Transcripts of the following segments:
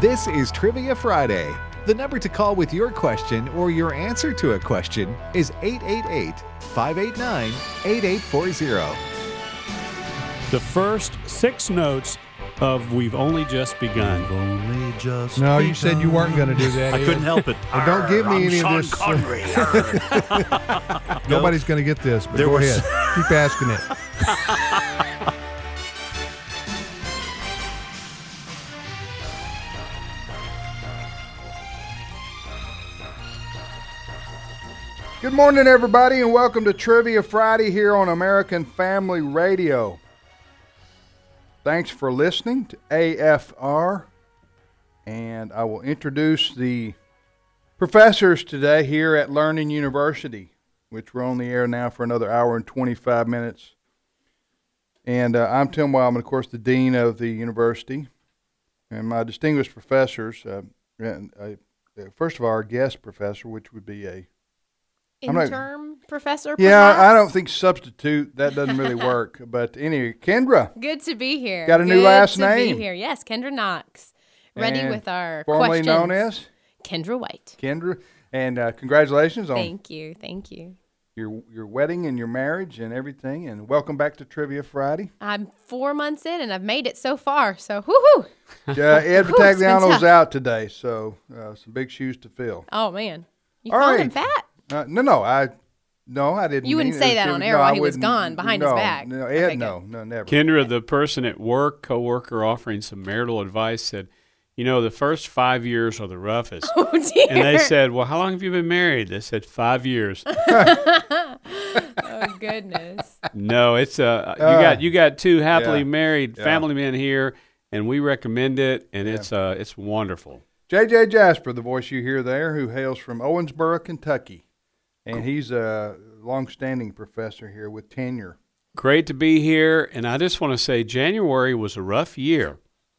This is Trivia Friday. The number to call with your question or your answer to a question is 888-589-8840. The first 6 notes of We've Only Just Begun. No, you said you weren't going to do that. I couldn't help it. Well, don't give me I'm any Sean of this. Connery. Nobody's going to get this, but There go was- ahead. Keep asking it. Good morning, everybody, and welcome to Trivia Friday here on American Family Radio. Thanks for listening to AFR, and I will introduce the professors today here at Learning University, which we're on the air now for another hour and 25 minutes. And I'm Tim Wildman, of course, the Dean of the University, and my distinguished professors, first of all, our guest professor, which would be a Interim professor, Yeah, perhaps? I don't think substitute. That doesn't really work. But anyway, Kendra. Good to be here. Got a new last Good name. to be here. Yes, Kendra Knox. Ready And with our formerly questions. known as Kendra White. Kendra. And congratulations on Thank you. your wedding and your marriage and everything. And welcome back to Trivia Friday. I'm 4 months in, and I've made it so far. So, whoo-hoo. Ed Whew, it's been Vitagliano's tough. out today, so some big shoes to fill. Oh, man. You All calling him right. fat? No, I didn't. You wouldn't mean say it. that It on was- air no, while I he was wouldn't. gone behind his back. No, Okay, Ed, good. no, never. Kendra, the person at work, coworker offering some marital advice, said, the first 5 years are the roughest. Oh, dear. And they said, well, how long have you been married? They said 5 years. Oh, goodness. No, it's you got 2 happily married family men here, and we recommend it, and it's wonderful. J.J. Jasper, the voice you hear there, who hails from Owensboro, Kentucky. And he's a long-standing professor here with tenure. Great to be here, and I just want to say January was a rough year.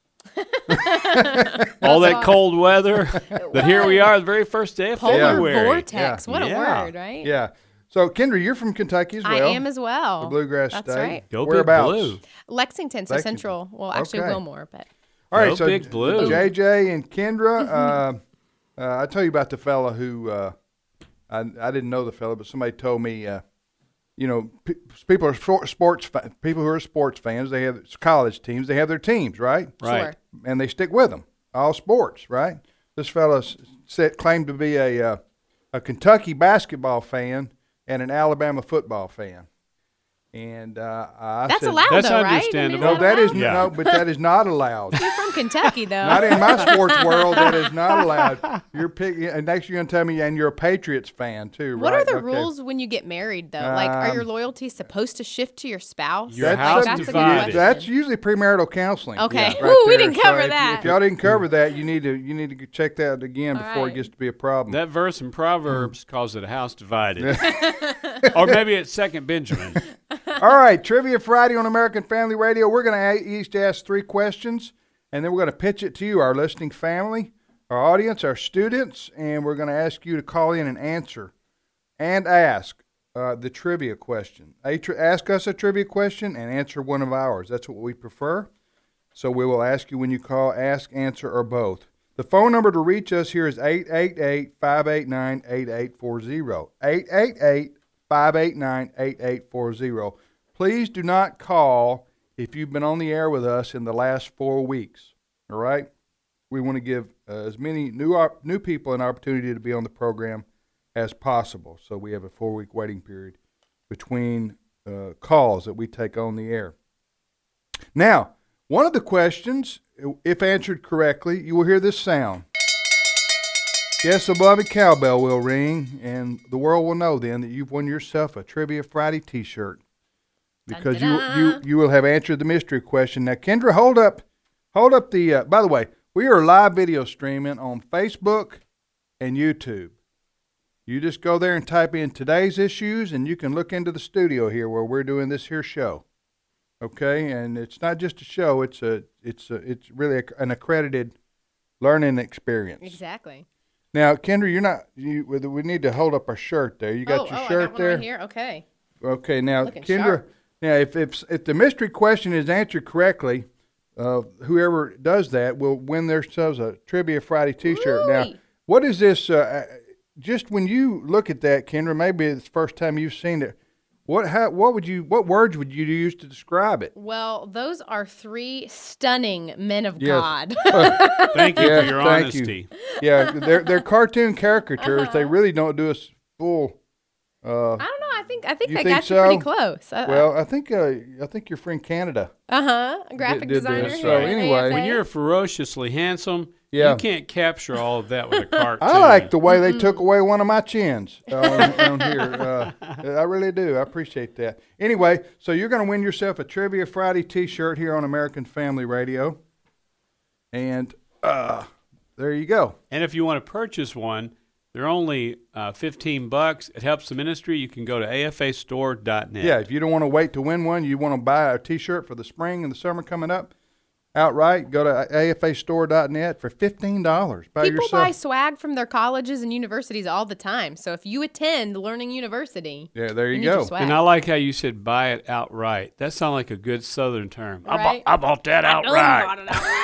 All that cold weather, but here we are, the very first day of Polar February. vortex. Yeah. What a Yeah. word, right? Yeah. So, Kendra, you're from Kentucky as well. I am as well. The Bluegrass That's State. right. Go Big Whereabouts? Blue. Lexington, so Lexington. central. Well, actually Okay. Wilmore, but All right, Go so Big Blue. JJ and Kendra, I tell you about the fella who I didn't know the fella, but somebody told me. People are people who are sports fans. They have college teams. They have their teams, right? Right. sure. And they stick with them. All sports, right? This fella claimed to be a Kentucky basketball fan and an Alabama football fan. And I That's said, allowed, That's though, right? understandable. No, that is allowed? Yeah. no, but that is not allowed. You're from Kentucky, though. Not in my sports world. That is not allowed. You're picking, and next you're going to tell me, and you're a Patriots fan too, What right? are the Okay. rules when you get married, though? Like, are your loyalties supposed to shift to your spouse? Your Like, house that's a good divided. question. That's usually premarital counseling. Okay. right Ooh, we there. didn't cover So that. If y'all didn't cover that, you need to check that again All before it right. gets to be a problem. That verse in Proverbs calls it a house divided. Or maybe it's Second Benjamin. All right, Trivia Friday on American Family Radio. We're going to each ask 3 questions, and then we're going to pitch it to you, our listening family, our audience, our students, and we're going to ask you to call in and answer and ask the trivia question. Ask us a trivia question and answer one of ours. That's what we prefer. So we will ask you when you call, ask, answer, or both. The phone number to reach us here is 888-589-8840. 888-589-8840. Please do not call if you've been on the air with us in the last 4 weeks. All right? We want to give as many new people an opportunity to be on the program as possible. So we have a 4-week waiting period between calls that we take on the air. Now, one of the questions, if answered correctly, you will hear this sound. Yes, above it, cowbell will ring, and the world will know then that you've won yourself a Trivia Friday T-shirt because you will have answered the mystery question. Now, Kendra, hold up the. By the way, we are live video streaming on Facebook and YouTube. You just go there and type in today's issues, and you can look into the studio here where we're doing this here show. Okay, and it's not just a show; it's really an accredited learning experience. Exactly. Now, Kendra, we need to hold up our shirt there. You got your shirt I got one there? right here. Okay. Okay, now, Looking Kendra, sharp. now if the mystery question is answered correctly, whoever does that will win themselves a Trivia Friday T-shirt. Ooh. Now, what is this? Just when you look at that, Kendra, maybe it's the first time you've seen it. What words would you use to describe it? Well, those are 3 stunning men of Yes. God. Thank you Yes, for your thank you. honesty. Yeah, they're cartoon caricatures. They really don't do us full. I don't know. I think You I think got you pretty so? close. Well, I think your friend Canada. Graphic did designer. this. here So at anyway, AFA. When you're ferociously handsome, Yeah. you can't capture all of that with a cartoon. I like the way they took away one of my chins on here. I really do. I appreciate that. Anyway, so you're going to win yourself a Trivia Friday T-shirt here on American Family Radio, and there you go. And if you want to purchase one, they're only $15. It helps the ministry. You can go to afastore.net. Yeah, if you don't want to wait to win one, you want to buy a T-shirt for the spring and the summer coming up outright, go to afastore.net for $15. Buy People yourself. buy swag from their colleges and universities all the time. So if you attend Learning University, Yeah, there you need your go. swag. And I like how you said buy it outright. That sounds like a good Southern term. Right? I bought that outright.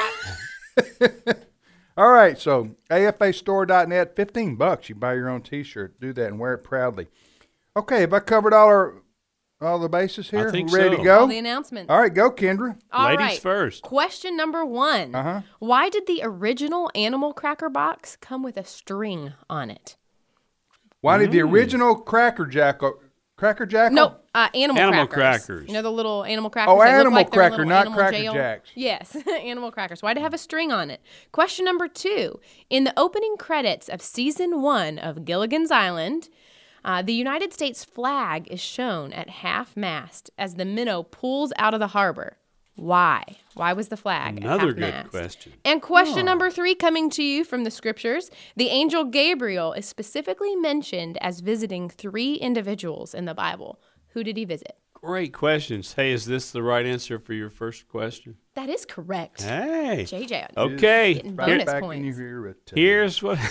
All right, so afastore.net, $15. You buy your own T-shirt. Do that and wear it proudly. Okay, have I covered all the bases here? I think We ready so. to go? All the announcements. All right, go, Kendra. All Ladies right. first. Question number 1. Why did the original animal cracker box come with a string on it? Why did the original Cracker Jackal? No, animal crackers. You know the little animal crackers? Oh, that look animal like they're in cracker, little not animal Cracker jail? Jacks. Yes, animal crackers. Why did it have a string on it? Question number 2. In the opening credits of season 1 of Gilligan's Island, the United States flag is shown at half-mast as the minnow pulls out of the harbor. Why? Why was the flag Another at good half-mast? question. And question number 3 coming to you from the scriptures. The angel Gabriel is specifically mentioned as visiting 3 individuals in the Bible. Who did he visit? Great questions. Hey, is this the right answer for your first question? That is correct. Hey. JJ. Okay. Getting Right bonus back points. in your ear. Here's what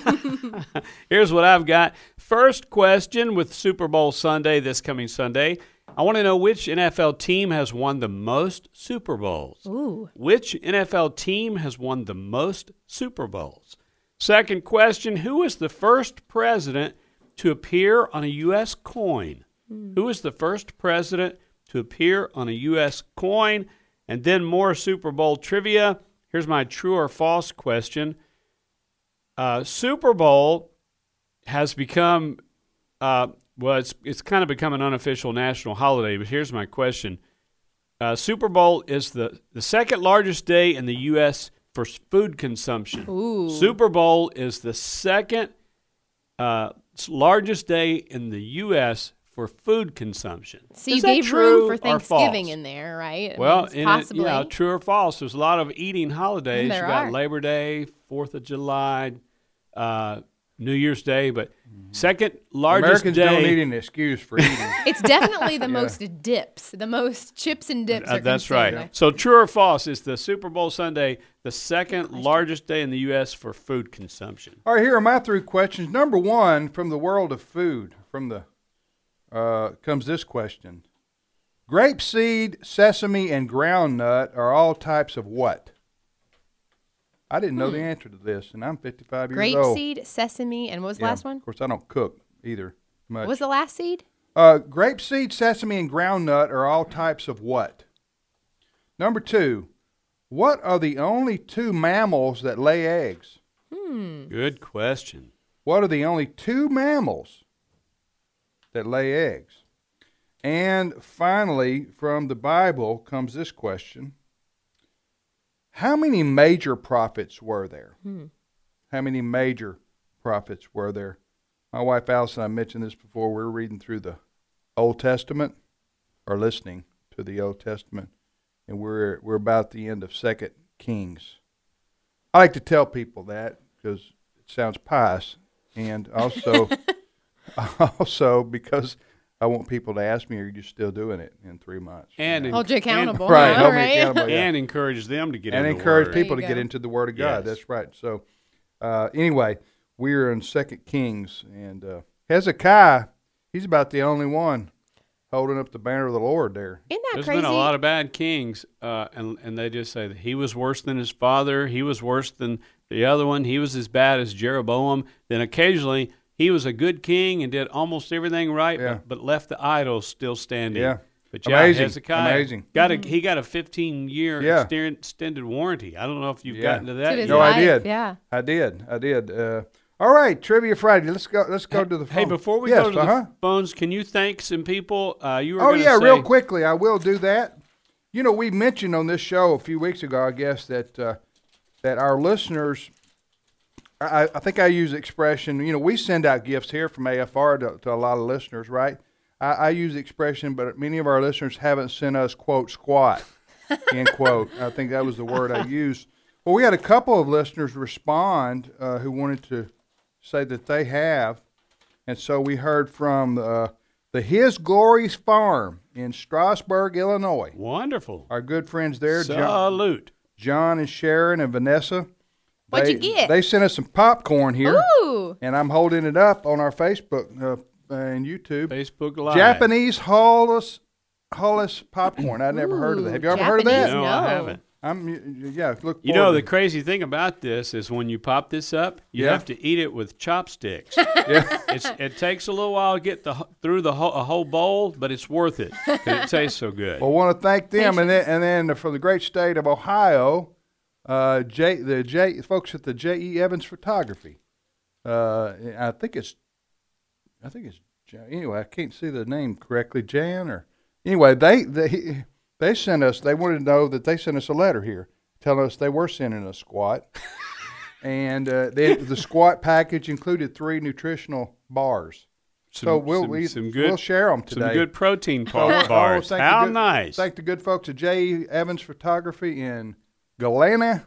here's what I've got. First question with Super Bowl Sunday, this coming Sunday. I want to know which NFL team has won the most Super Bowls. Ooh. Which NFL team has won the most Super Bowls? Second question, who was the first president to appear on a U.S. coin? Who was the first president to appear on a U.S. coin? And then more Super Bowl trivia. Here's my true or false question. Super Bowl has become, it's kind of become an unofficial national holiday, but here's my question. Super Bowl is the second largest day in the U.S. for food consumption. Ooh. Super Bowl is the second largest day in the U.S. for food consumption. So Is you that gave true room for or Thanksgiving false? in there, right? Well, I mean, possibly. true or false. There's a lot of eating holidays. There You got are. Labor Day, 4th of July, New Year's Day, but second largest Americans day. don't need an excuse for eating. It's definitely the most dips, the most chips and dips. Are That's consumed. right. So true or false, is the Super Bowl Sunday the second largest day in the U.S. for food consumption? All right, here are my 3 questions. Number 1, from the world of food, comes this question. Grapeseed, sesame, and groundnut are all types of what? I didn't know the answer to this, and I'm 55 years old. Grapeseed, sesame, and what was the Yeah, last one? Of course, I don't cook either much. What was the last seed? Grapeseed, sesame, and groundnut are all types of what? Number 2, what are the only 2 mammals that lay eggs? Good question. What are the only 2 mammals that lay eggs? And finally, from the Bible comes this question. How many major prophets were there? How many major prophets were there? My wife Allison, I mentioned this before, we're reading through the Old Testament, or listening to the Old Testament, and we're about the end of 2 Kings. I like to tell people that because it sounds pious, and also because I want people to ask me, are you still doing it in 3 months? And Hold you accountable. Right, huh? hold me Right? accountable, yeah. And encourage them to get And into encourage the Word. people to There you get go. into the Word of God. Yes. That's right. So anyway, we're in 2 Kings, and Hezekiah, he's about the only one holding up the banner of the Lord there. Isn't that There's crazy? been a lot of bad kings, and they just say that he was worse than his father. He was worse than the other one. He was as bad as Jeroboam. Then occasionally he was a good king and did almost everything right, Yeah. but left the idols still standing. Yeah. But Amazing. Hezekiah Amazing. he got a 15-year Yeah. extended warranty. I don't know if you've Yeah. gotten to that To his yet. No, I life, did. Yeah. I did. All right, Trivia Friday. Let's go to the phone. Hey, before we Yes, go to uh-huh. the phones, can you thank some people? You were Oh, gonna yeah, say, real quickly. I will do that. You know, we mentioned on this show a few weeks ago, I guess, that our listeners, I think I use the expression, you know, we send out gifts here from AFR to a lot of listeners, right? I use the expression, but many of our listeners haven't sent us, quote, squat, end quote. I think that was the word I used. Well, we had a couple of listeners respond who wanted to say that they have. And so we heard from the His Glory's Farm in Strasburg, Illinois. Wonderful. Our good friends there, Salute. John and Sharon and Vanessa. What'd you get? They sent us some popcorn here, Ooh. and I'm holding it up on our Facebook and YouTube. Facebook Live. Japanese Hollis popcorn. I'd never heard of that. Have you ever heard of that? Japanese? No, I No. haven't. Look. You know, forward the to- crazy thing about this is when you pop this up, you Yeah. have to eat it with chopsticks. Yeah. It takes a little while to get through a whole bowl, but it's worth it 'cause it tastes so good. Well, I want to thank them, and then from the great state of Ohio, the folks at the J.E. Evans Photography. I think it's anyway. I can't see the name correctly, Jan or anyway. They sent us. They wanted to know that they sent us a letter here telling us they were sending us squat, and the squat package included 3 nutritional bars. So we'll share them today. Some good protein Oh, bars. thank How the good- nice. Thank the good folks at J.E. Evans Photography in Galena,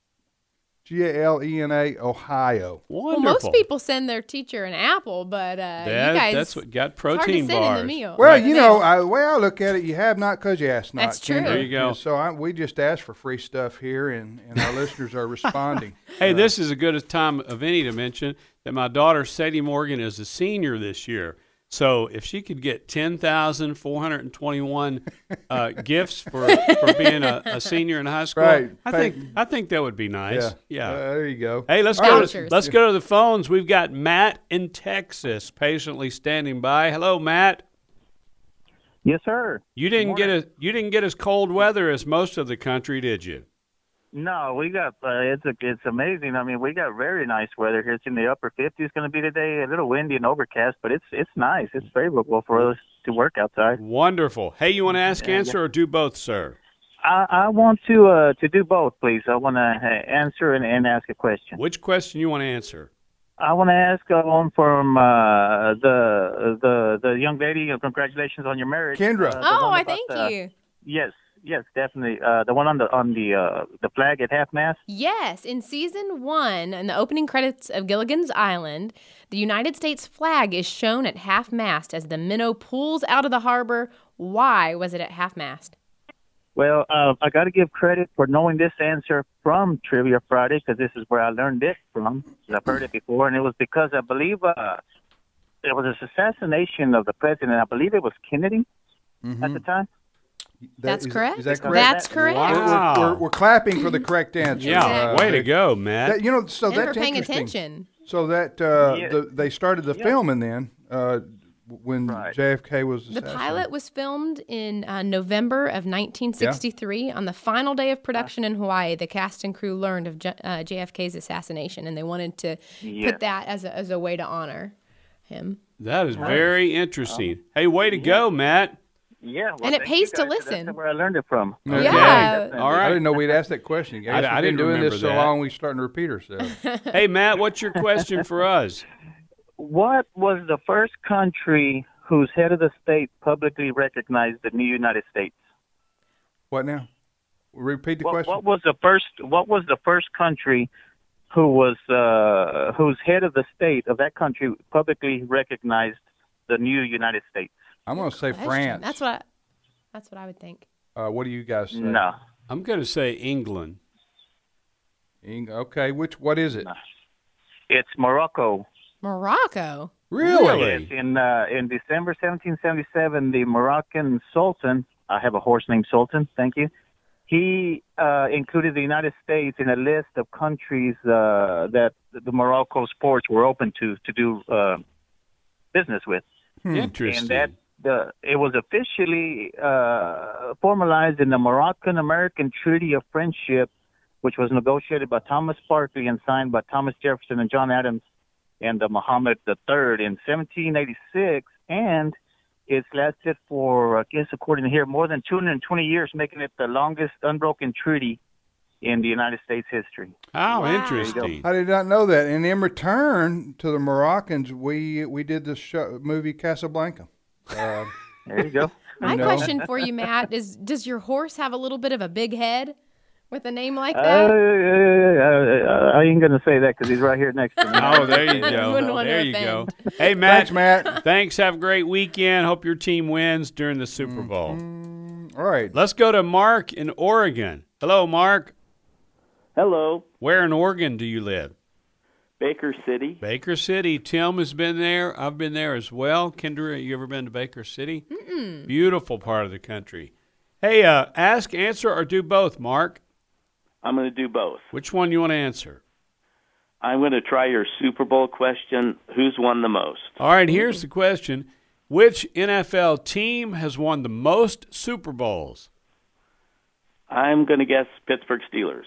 Galena, Ohio. Well, Wonderful. most people send their teacher an apple, but you guys, that's what got it's hard to protein send in bars. the meal. Well, Right. you know, the way I look at it, you have not because you ask not. That's true. Kendra. There you go. And so we just ask for free stuff here, and our listeners are responding. Hey, this is as good a time of any to mention that my daughter Sadie Morgan is a senior this year. So if she could get 10,421 gifts for being a senior in high school, Right. I think that would be nice. Yeah. There you go. Hey, let's Vouchers. go to the phones. We've got Matt in Texas patiently standing by. Hello, Matt. Yes, sir. You didn't get as cold weather as most of the country, did you? No, we got it's amazing. I mean, we got very nice weather here. It's in the upper 50s going to be today. A little windy and overcast, but it's nice. It's favorable for us to work outside. Wonderful. Hey, you want to ask, answer, or do both, sir? I want to do both, please. I want to answer and ask a question. Which question you want to answer? I want to ask one from the young lady. Congratulations on your marriage, Kendra. the Oh, one I about thank you. Yes, definitely. The one on the flag at half mast. Yes, in season 1, in the opening credits of Gilligan's Island, the United States flag is shown at half-mast as the minnow pulls out of the harbor. Why was it at half-mast? Well, I got to give credit for knowing this answer from Trivia Friday because this is where I learned it from. I've heard it before, and it was because I believe there was this assassination of the president. I believe it was Kennedy at the time. That's correct. Is that correct? That's correct. Wow. We're clapping for the correct answer. Yeah, way to go, Matt. That, you know, so And that's for paying interesting. attention. So that they started the filming then when Right. JFK was The assassinated. pilot was filmed in November of 1963. On the final day of production in Hawaii, the cast and crew learned of JFK's assassination, and they wanted to put that as a way to honor him. That is very interesting. Hey, way to go, Matt. Yeah, well, And it thank pays you to guys. listen. That's where I learned it from. Okay. Yeah. All I right. didn't know we'd ask that question. I guess I we've didn't been doing remember this so that. long, we're starting to repeat ourselves. Hey, Matt, what's your question for us? What was the first country whose head of the state publicly recognized the new United States? What now? Repeat the What question. was the first country whose head of the state of that country publicly recognized the new United States? I'm going to say Question. France. That's what I would think. What do you guys say? No. I'm going to say England. Okay, what is it? It's Morocco. Morocco. Really? Yes, in December 1777, the Moroccan Sultan, I have a horse named Sultan, thank you, he included the United States in a list of countries that the Morocco's ports were open to do business with. Interesting. And it was officially formalized in the Moroccan-American Treaty of Friendship, which was negotiated by Thomas Sparkley and signed by Thomas Jefferson and John Adams and Muhammad III in 1786, and it's lasted for, I guess, according to here, more than 220 years, making it the longest unbroken treaty in the United States history. How Wow. interesting. I did not know that. And in return to the Moroccans, we did this movie Casablanca. There you go. My No. question for you, Matt, is does your horse have a little bit of a big head with a name like that? I ain't going to say that because he's right here next to me. Oh, there you You wouldn't go. want to There you go. offend. Hey, Matt. Thanks, Matt. Thanks. Have a great weekend. Hope your team wins during the Super Bowl. All right. Let's go to Mark in Oregon. Hello, Mark. Hello, Where in Oregon do you live? Baker City. Baker City. Tim has been there. I've been there as well. Kendra, you ever been to Baker City? Mm-mm. Beautiful part of the country. Hey, ask, answer, or do both, Mark. I'm going to do both. Which one you want to answer? I'm going to try your Super Bowl question. Who's won the most? All right, here's the question. Which NFL team has won the most Super Bowls? I'm going to guess Pittsburgh Steelers.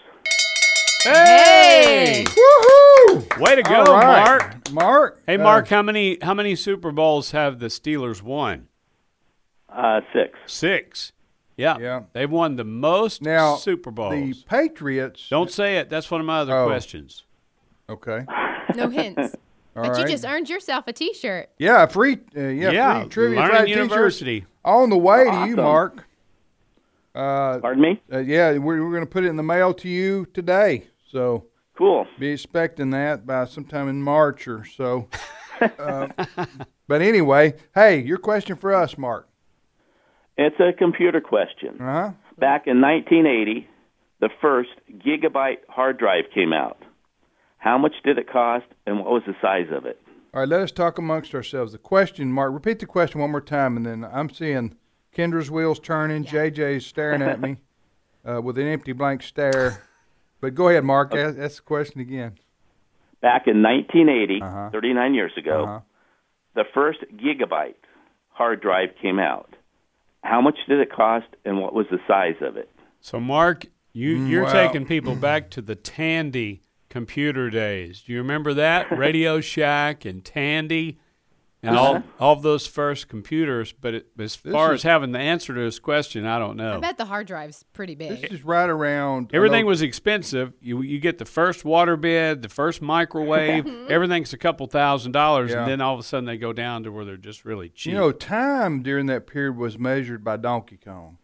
Hey! Woohoo! Way to go, All right. Mark. Mark. Hey, Mark, how many Super Bowls have the Steelers won? 6. 6. Yeah. Yeah. They've won the most Now, Super Bowls. the Patriots. Don't say it. That's one of my other Oh. questions. Okay. No hints. All But right. you just earned yourself a T-shirt. Yeah, free. Yeah, free trivia Learning Friday t-shirts University. on the way to you, Awesome. Mark. Pardon me? Yeah, we're going to put it in the mail to you today. So Cool. be expecting that by sometime in March or so. But anyway, hey, your question for us, Mark. It's a computer question. Uh-huh. Back in 1980, the first gigabyte hard drive came out. How much did it cost, and what was the size of it? All right, let us talk amongst ourselves. The question, Mark, repeat the question one more time, and then I'm seeing Kendra's wheels turning, JJ's staring at me with an empty blank stare. But go ahead, Mark. Ask the question again. Back in 1980, Uh-huh. 39 years ago, Uh-huh. the first gigabyte hard drive came out. How much did it cost, and what was the size of it? So, Mark, you're wow. taking people back to the Tandy computer days. Do you remember that? Radio Shack and Tandy and all of those first computers. But as far as having the answer to this question, I don't know. I bet the hard drive's pretty This big. is right around. Everything was expensive. You get the first water bed, the first microwave. Everything's a couple $1,000s, Yeah. and then all of a sudden they go down to where they're just really cheap. You know, time during that period was measured by Donkey Kong.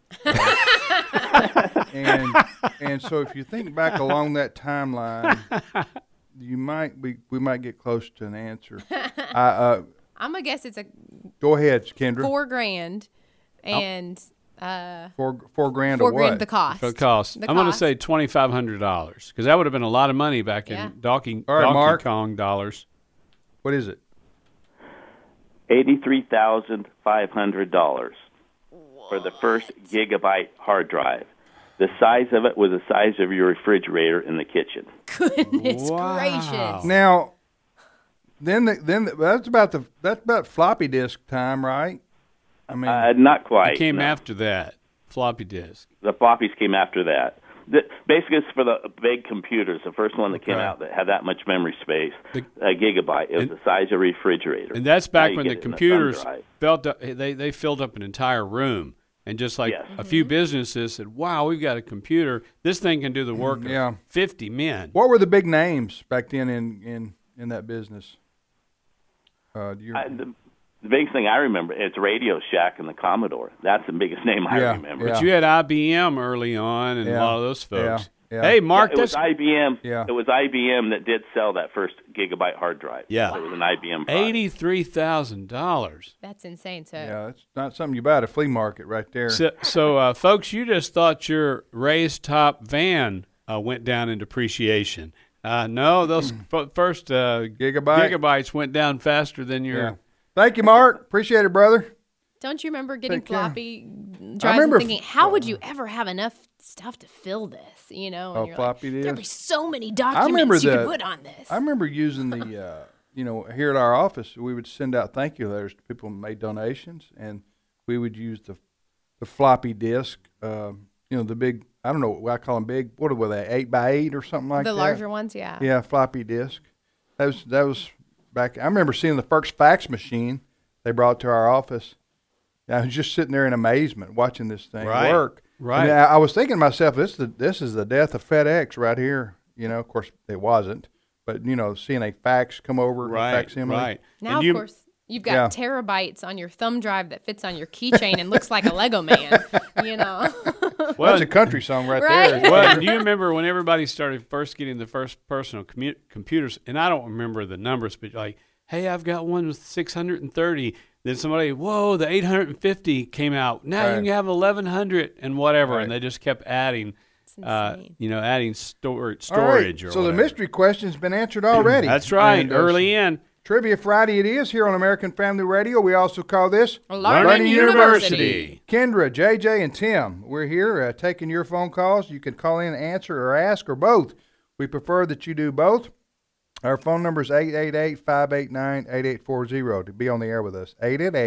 and so if you think back along that timeline, we might get close to an answer. I'm gonna guess it's a Go ahead, Kendra. $4,000, and $4 grand or $4,000 what? the cost. for the cost. The I'm going to cost. say $2,500 because that would have been a lot of money back Yeah. in Donkey All right, Mark. Kong dollars. What is it? $83,500 for the first gigabyte hard drive. The size of it was the size of your refrigerator in the kitchen. Goodness Wow. gracious! Now, that's about floppy disk time, right? I mean, Not quite. It came no. after that, floppy disk. The floppies came after that. Basically, it's for the big computers. The first one that came Okay. out that had that much memory space, a gigabyte. It was the size of a refrigerator. And that's Now back you when get the it in a thumb computers drive. filled up, they filled up an entire room. And just like Yes. a few businesses said, wow, we've got a computer. This thing can do the work Yeah. of 50 men. what were the big names back then in that business? Do you, The biggest thing I remember is Radio Shack and the Commodore. That's the biggest name I Yeah, remember. yeah. But you had IBM early on and a Yeah. lot of those folks. Yeah. Hey, Mark, It was that's IBM. Yeah. It was IBM that did sell that first gigabyte hard drive. Yeah. It was an IBM product. $83,000. That's insane. So yeah, that's not something you buy at a flea market right there. So, folks, you just thought your raised top van went down in depreciation. No, those first gigabytes went down faster than your. Yeah. Thank you, Mark. Appreciate it, brother. Don't you remember getting Take care. floppy drives and thinking, how would you ever have enough stuff to fill this? You know, and you're floppy like, disks. there'd be so many documents you could put on this. I remember using the, here at our office, we would send out thank you letters to people who made donations, and we would use the floppy disk, the big, I don't know what I call them big, what were they, 8x8 or something like that? The larger ones, yeah. Yeah, floppy disk. That was back, I remember seeing the first fax machine they brought to our office. I was just sitting there in amazement watching this thing work. Right. And I was thinking to myself, this is the death of FedEx right here. Of course, it wasn't. But, seeing a fax come over, facsimile. Right. Now, of course, you've got terabytes on your thumb drive that fits on your keychain and looks like a Lego man, Well, that's a country song right there. Well, do you remember when everybody started first getting the first personal computers? And I don't remember the numbers, but like, hey, I've got one with 630. Then somebody, whoa, the 850 came out. Now you can have 1100 and whatever. Right. And they just kept adding, adding storage or whatever. So the mystery question's been answered already. That's right, and early in. Trivia Friday it is here on American Family Radio. We also call this Learning University. Kendra, JJ, and Tim, we're here taking your phone calls. You can call in, answer, or ask, or both. We prefer that you do both. Our phone number is 888-589-8840 to be on the air with us.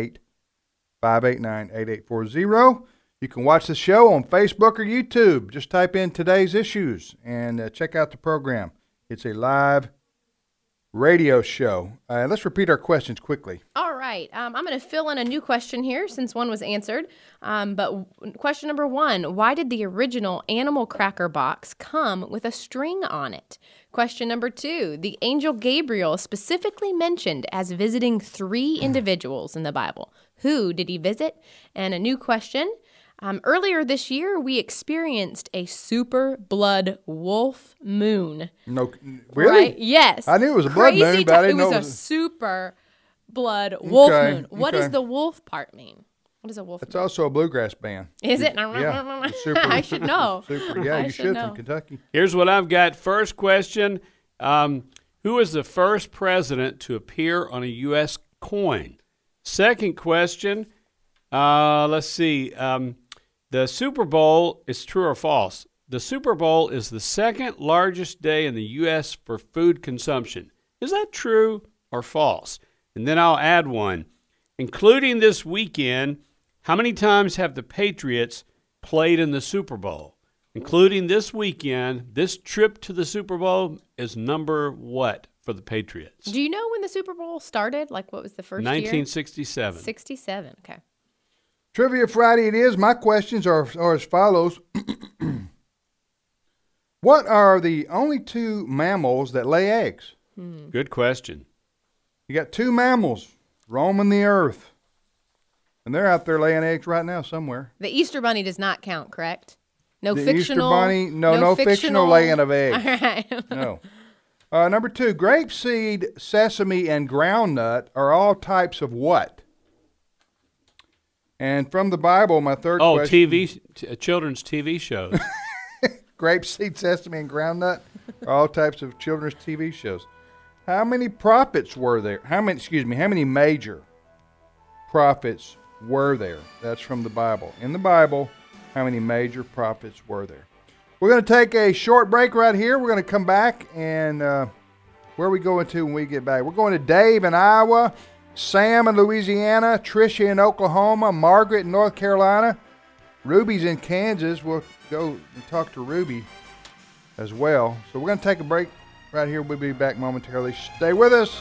888-589-8840. You can watch the show on Facebook or YouTube. Just type in Today's Issues and check out the program. It's a live radio show. Let's repeat our questions quickly. All right. I'm going to fill in a new question here since one was answered. But question number 1, why did the original animal cracker box come with a string on it? Question number 2, the angel Gabriel specifically mentioned as visiting 3 individuals in the Bible. Who did he visit? And a new question. Earlier this year, we experienced a super blood wolf moon. No, really? Right? Yes. I knew it was a blood moon, but I didn't know it was a super blood wolf moon. What does the wolf part mean? What is a wolf? It's also a bluegrass band. Is it? Yeah. I should know. You should from Kentucky. Here's what I've got. First question. Who was the first president to appear on a U.S. coin? Second question. Let's see. The Super Bowl is true or false? The Super Bowl is the second largest day in the U.S. for food consumption. Is that true or false? And then I'll add one. Including this weekend, how many times have the Patriots played in the Super Bowl? Including this weekend, this trip to the Super Bowl is number what for the Patriots? Do you know when the Super Bowl started? Like what was the first 1967. 67, okay. Trivia Friday it is. My questions are as follows. What are the only 2 mammals that lay eggs? Good question. You got 2 mammals roaming the earth. And they're out there laying eggs right now somewhere. The Easter Bunny does not count, correct? No the fictional. Easter Bunny, no fictional laying of eggs. All right. No. Number 2, grapeseed, sesame, and groundnut are all types of what? And from the Bible, my third question. Children's TV shows. Grapeseed, sesame, and groundnut are all types of children's TV shows. How many prophets were there? How many major prophets were there? That's from the Bible. In the Bible, how many major prophets were there? We're going to take a short break right here. We're going to come back, and where are we going to when we get back? We're going to Dave in Iowa, Sam in Louisiana, Tricia in Oklahoma, Margaret in North Carolina, Ruby's in Kansas. We'll go and talk to Ruby as well. So we're going to take a break right here. We'll be back momentarily. Stay with us.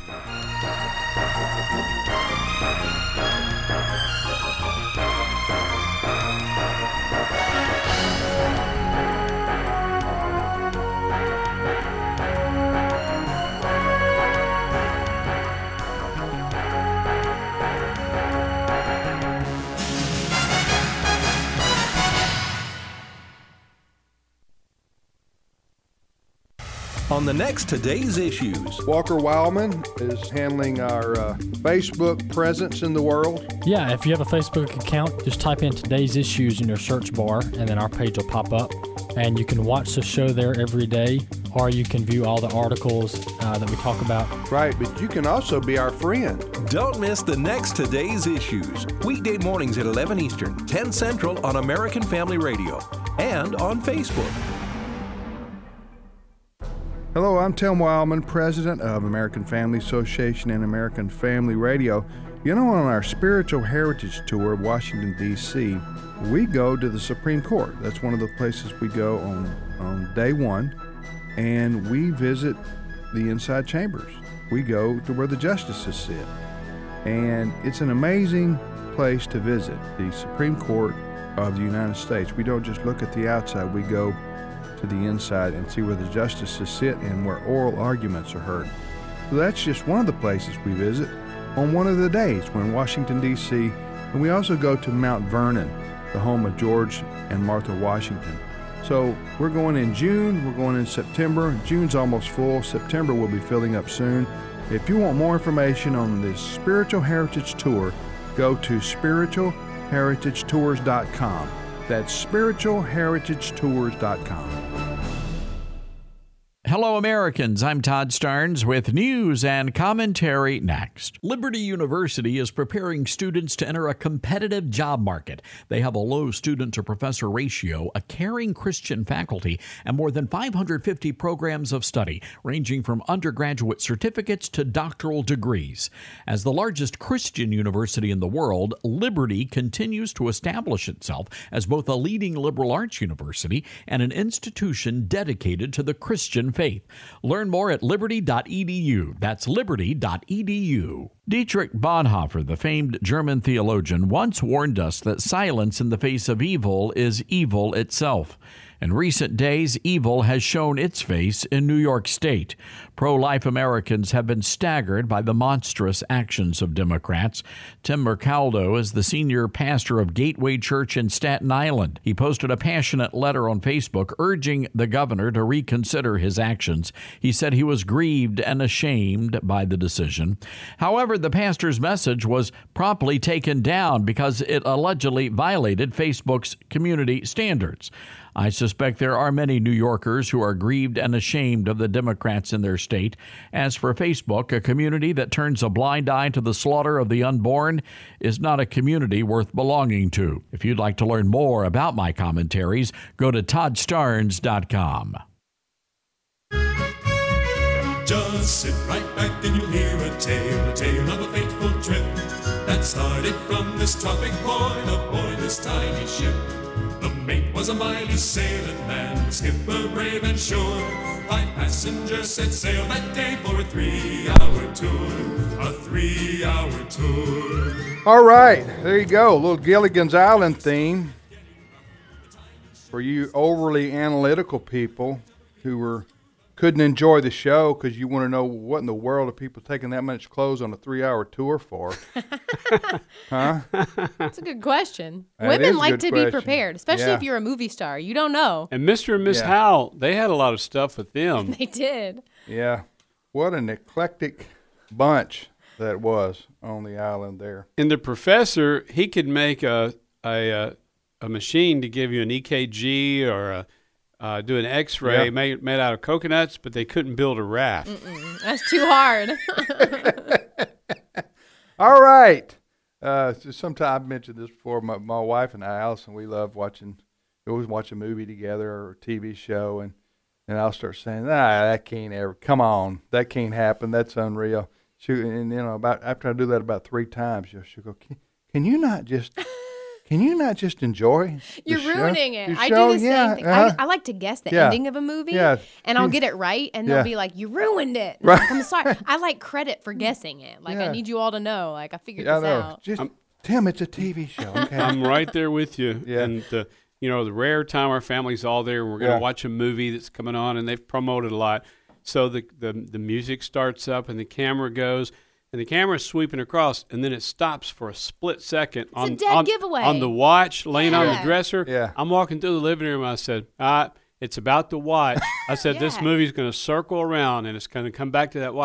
On the next Today's Issues. Walker Wildman is handling our Facebook presence in the world. Yeah, if you have a Facebook account, just type in Today's Issues in your search bar, and then our page will pop up. and you can watch the show there every day, or you can view all the articles that we talk about. Right, but you can also be our friend. Don't miss the next Today's Issues. Weekday mornings at 11 Eastern, 10 Central on American Family Radio and on Facebook. Hello, I'm Tim Wildman, president of American Family Association and American Family Radio. You know, on our Spiritual Heritage Tour of Washington, D.C., we go to the Supreme Court. That's one of the places we go on day one, and we visit the inside chambers. We go to where the justices sit, and it's an amazing place to visit, the Supreme Court of the United States. We don't just look at the outside, we go to the inside and see where the justices sit and where oral arguments are heard. So that's just one of the places we visit on one of the days. We're in Washington, D.C., and we also go to Mount Vernon, the home of George and Martha Washington. So we're going in June, we're going in September. June's almost full. September will be filling up soon. If you want more information on this Spiritual Heritage Tour, go to spiritualheritagetours.com. That's spiritualheritagetours.com. Hello, Americans. I'm Todd Starnes with news and commentary next. Liberty University is preparing students to enter a competitive job market. They have a low student-to-professor ratio, a caring Christian faculty, and more than 550 programs of study, ranging from undergraduate certificates to doctoral degrees. As the largest Christian university in the world, Liberty continues to establish itself as both a leading liberal arts university and an institution dedicated to the Christian faith. Learn more at liberty.edu. That's liberty.edu. Dietrich Bonhoeffer, the famed German theologian, once warned us that silence in the face of evil is evil itself. In recent days, evil has shown its face in New York State. Pro-life Americans have been staggered by the monstrous actions of Democrats. Tim Mercaldo is the senior pastor of Gateway Church in Staten Island. He posted a passionate letter on Facebook urging the governor to reconsider his actions. He said he was grieved and ashamed by the decision. However, the pastor's message was promptly taken down because it allegedly violated Facebook's community standards. I suspect there are many New Yorkers who are grieved and ashamed of the Democrats in their state. As for Facebook, a community that turns a blind eye to the slaughter of the unborn is not a community worth belonging to. If you'd like to learn more about my commentaries, go to toddstarnes.com. Just sit right back and you'll hear a tale of a fateful trip that started from this tropic point aboard this tiny ship. The mate was a mighty sailing man, the skipper brave and sure. 5 passengers set sail that day for a 3-hour tour. A 3-hour tour. All right, there you go. A little Gilligan's Island theme for you overly analytical people who couldn't enjoy the show because you want to know what in the world are people taking that much clothes on a 3-hour tour for? Huh? That's a good question. That Women is a like good to question. be prepared, especially if you're a movie star. You don't know. And Mr. and Miss Howell, they had a lot of stuff with them. They did. Yeah. What an eclectic bunch that was on the island there. And the professor, he could make a machine to give you an EKG or do an X-ray made out of coconuts, but they couldn't build a raft. That's too hard. All right. Sometimes I've mentioned this before. My wife and I, Allison, we love watching. We always watch a movie together or a TV show, and I'll start saying, that can't ever. Come on, that can't happen. That's unreal. And after I do that about 3 times, she'll go, Can you not just enjoy? You're ruining it. The I show? do the same thing. I like to guess the ending of a movie, and I'll get it right, and they'll be like, "You ruined it." Right. I'm sorry. I like credit for guessing it. Like I need you all to know. Like I figured this out. Tim, it's a TV show. Okay? I'm right there with you. Yeah. And the rare time our family's all there, and we're going to watch a movie that's coming on, and they've promoted a lot. So the music starts up, and the camera goes. And the camera's sweeping across, and then it stops for a split second a dead giveaway. On the watch, laying on the dresser. Yeah. I'm walking through the living room, and I said, it's about the watch. I said, this movie's going to circle around, and it's going to come back to that watch.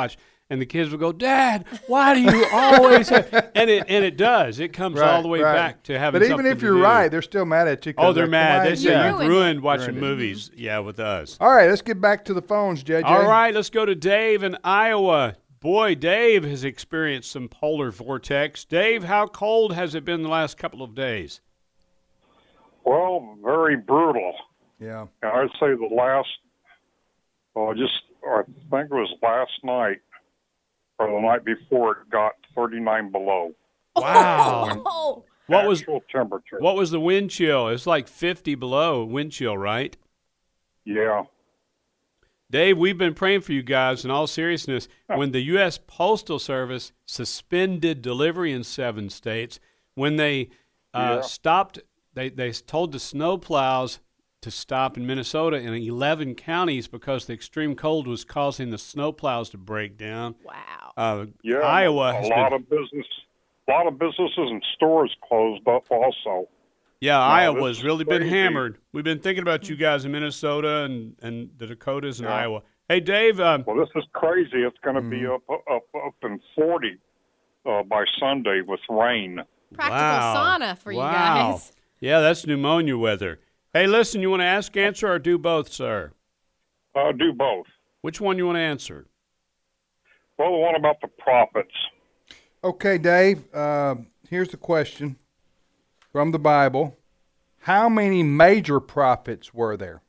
and the kids will go, "Dad, why do you always have?" And it does. It comes all the way back to having. But even if you're right, they're still mad at you. Oh, they're mad. They say Yeah. you've ruined watching movies. Yeah, with us. All right, let's get back to the phones, JJ. All right, let's go to Dave in Iowa. Boy, Dave has experienced some polar vortex. Dave, how cold has it been the last couple of days? Well, very brutal. Yeah. And I'd say the last, I think it was last night or the night before, it got 39 below. Wow. Oh. What was temperature? What was the wind chill? It's like 50 below wind chill, right? Yeah. Dave, we've been praying for you guys. In all seriousness, when the U.S. Postal Service suspended delivery in 7 states, when they stopped, they told the snow plows to stop in Minnesota in 11 counties because the extreme cold was causing the snow plows to break down. Wow. Iowa has a lot of businesses and stores closed up also. Yeah, Iowa's really been hammered. We've been thinking about you guys in Minnesota and the Dakotas and Iowa. Hey, Dave. Well, this is crazy. It's going to be up in 40 by Sunday with rain. Practical sauna for you guys. Yeah, that's pneumonia weather. Hey, listen, you want to ask, answer, or do both, sir? Do both. Which one you want to answer? Well, the one about the prophets. Okay, Dave, here's the question from the Bible. How many major prophets were there?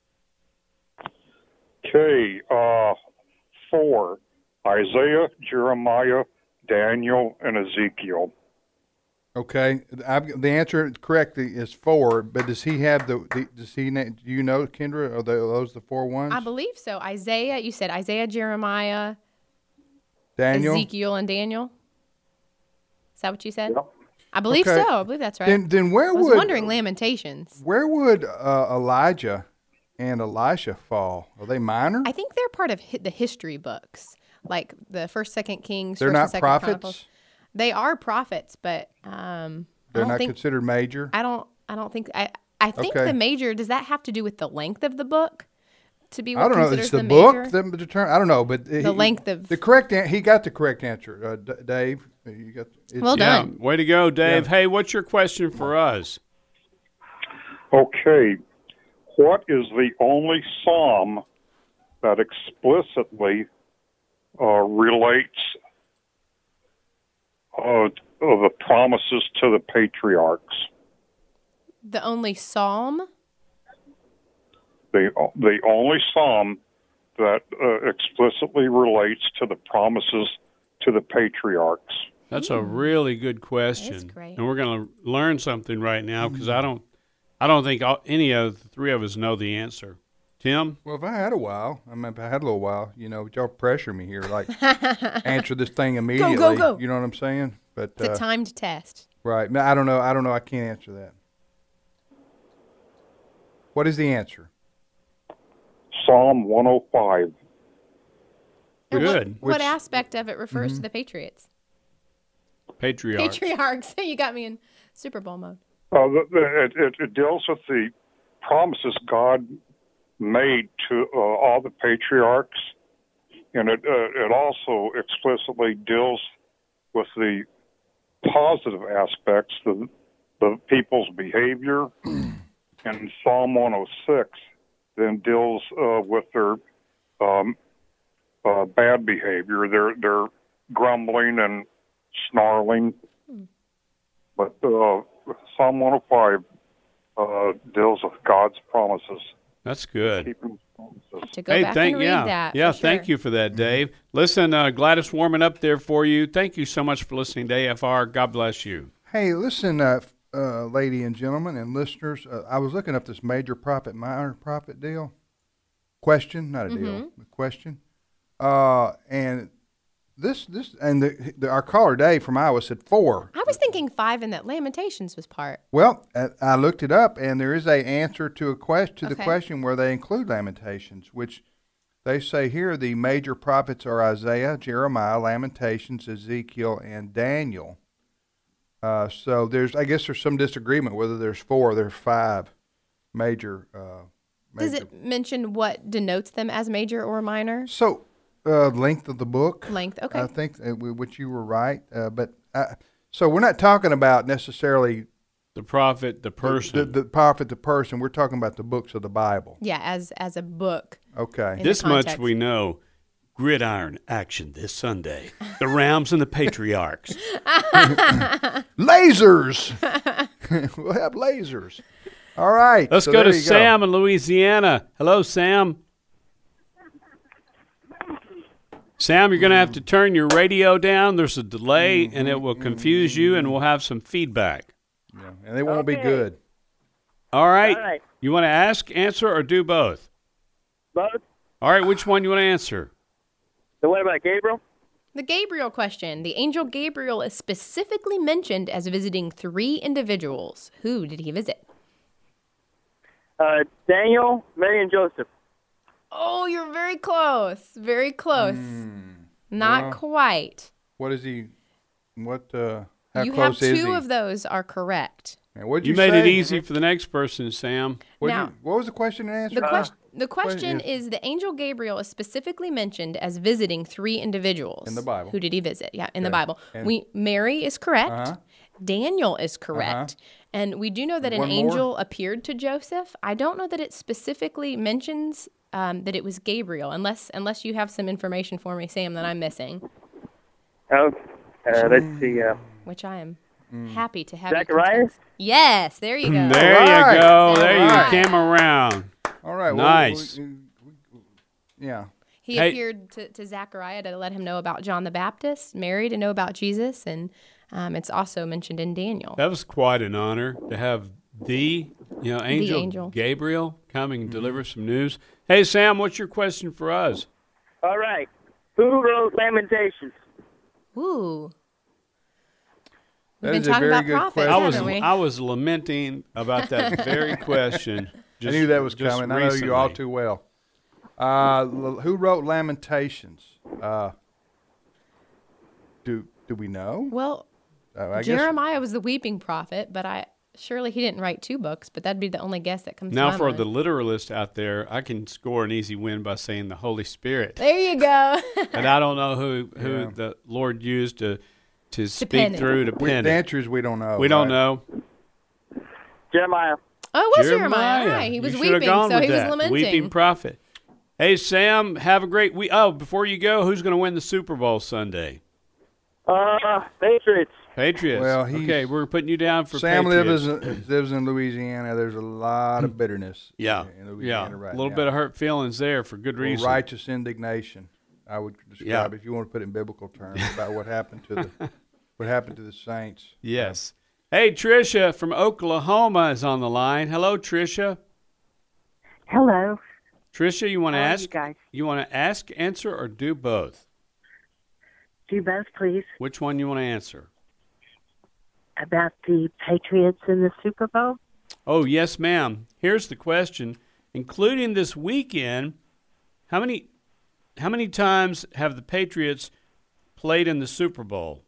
Okay, 4. Isaiah, Jeremiah, Daniel, and Ezekiel. Okay, the answer correctly is 4. But does he have do you know, Kendra? Are those the 4 ones? I believe so. Isaiah, you said Isaiah, Jeremiah, Daniel, Ezekiel, and Daniel. Is that what you said? Yep. I believe so. I believe that's right. Then where I was would wondering Lamentations. Where would Elijah and Elisha fall? Are they minor? I think they're part of the history books, like the 1st, 2nd Kings. They're 1st not and 2nd prophets. Chronicles. They are prophets, but they're not considered major. I don't think. I think the major. Does that have to do with the length of the book? To be what I don't know. considers It's the major? book that determines. I don't know, but the length of the correct. He got the correct answer, Dave. You got. Well done. Way to go, Dave. Yeah. Hey, what's your question for us? Okay, what is the only psalm that explicitly relates the promises to the patriarchs? The only psalm? The only psalm that explicitly relates to the promises to the patriarchs. That's a really good question. That's great. And we're going to learn something right now because I don't think any of the 3 of us know the answer. Tim? Well, if I had a while, if I had a little while, y'all pressure me here, like answer this thing immediately. Go. You know what I'm saying? But it's a timed test. Right. I don't know. I can't answer that. What is the answer? Psalm 105. Good. What aspect of it refers to the Patriots? Patriarchs. Patriarchs. You got me in Super Bowl mode. It deals with the promises God made to all the patriarchs, and it also explicitly deals with the positive aspects of the people's behavior. And Psalm 106 then deals with their bad behavior, their grumbling and snarling. But Psalm 105 deals with God's promises. That's good. To go back and read that. Yeah, sure. Thank you for that, Dave. Listen, glad it's warming up there for you. Thank you so much for listening to AFR. God bless you. Hey, listen, lady and gentlemen and listeners, I was looking up this major prophet, minor prophet deal. Question, not a deal, a question. And our caller Dave from Iowa said 4. I was thinking 5 and that Lamentations was part. Well, I looked it up, and there is an answer to the question where they include Lamentations, which they say here the major prophets are Isaiah, Jeremiah, Lamentations, Ezekiel, and Daniel. So I guess there's some disagreement whether there's 4 or there's 5 major. Does it mention what denotes them as major or minor? So Length of the book. Length, okay. I think which you were right, but so we're not talking about necessarily the prophet, the person. The prophet, the person. We're talking about the books of the Bible. Yeah, as a book. Okay. This much we know. Gridiron action this Sunday. The Rams and the Patriarchs. Lasers. We'll have lasers. All right. Let's go to Sam in Louisiana. Hello, Sam. Sam, you're going to have to turn your radio down. There's a delay, and it will confuse you, and we'll have some feedback. Yeah, and they won't be good. All right. All right. You want to ask, answer, or do both? Both. All right. Which one do you want to answer? So what about Gabriel? The Gabriel question. The angel Gabriel is specifically mentioned as visiting 3 individuals. Who did he visit? Daniel, Mary, and Joseph. Oh, you're very close. Very close. Not quite. What is he? How you close have is he? 2 of those are correct. What'd you say? made it easy for the next person, Sam. Now- What was the question and answer? The question is, the angel Gabriel is specifically mentioned as visiting 3 individuals. In the Bible. Who did he visit? Yeah, in the Okay. Bible. And- Mary is correct. Uh-huh. Daniel is correct. And we do know that an One more? angel appeared to Joseph. I don't know that it specifically mentions that it was Gabriel, unless you have some information for me, Sam, that I'm missing. Oh, let's see. Which I am happy to have. Zacharias? Yes, there you go. There All you go. right. There All you right. came around. All right. Nice. Yeah. He appeared to Zechariah to let him know about John the Baptist, Mary to know about Jesus, and it's also mentioned in Daniel. That was quite an honor to have the angel Gabriel come and deliver some news. Hey, Sam, what's your question for us? All right. Who wrote Lamentations? Ooh. That We've is been a talking very about good prophets, question. haven't we? I was lamenting about that very question. I knew that was just coming. I know you all recently. too well. Who wrote Lamentations? Do we know? Well, I guess Jeremiah was the weeping prophet, but surely he didn't write 2 books, but that'd be the only guess that comes to Now, my for mind. the literalist out there, I can score an easy win by saying the Holy Spirit. There you go. And I don't know who the Lord used to speak through to pen The it. answer is we don't know. We don't right? know. Jeremiah. Oh, it was Jeremiah. Right. He was You should have weeping, gone so with he was that. lamenting. Weeping prophet. Hey, Sam, have a great week. Oh, before you go, who's going to win the Super Bowl Sunday? Patriots. Patriots. Well, okay, we're putting you down for Sam Patriots. lives in Louisiana. There's a lot of bitterness. Yeah, in Louisiana yeah. right A little now. bit of hurt feelings there for good reason. Righteous indignation, I would describe, if you want to put it in biblical terms, about what happened to the saints. Yes. Hey, Tricia from Oklahoma is on the line. Hello, Tricia. Hello. Tricia, you want to How are ask? you guys? You want to ask, answer, or do both? Do both, please. Which one you want to answer? About the Patriots in the Super Bowl? Oh, yes, ma'am. Here's the question. Including this weekend, how many times have the Patriots played in the Super Bowl?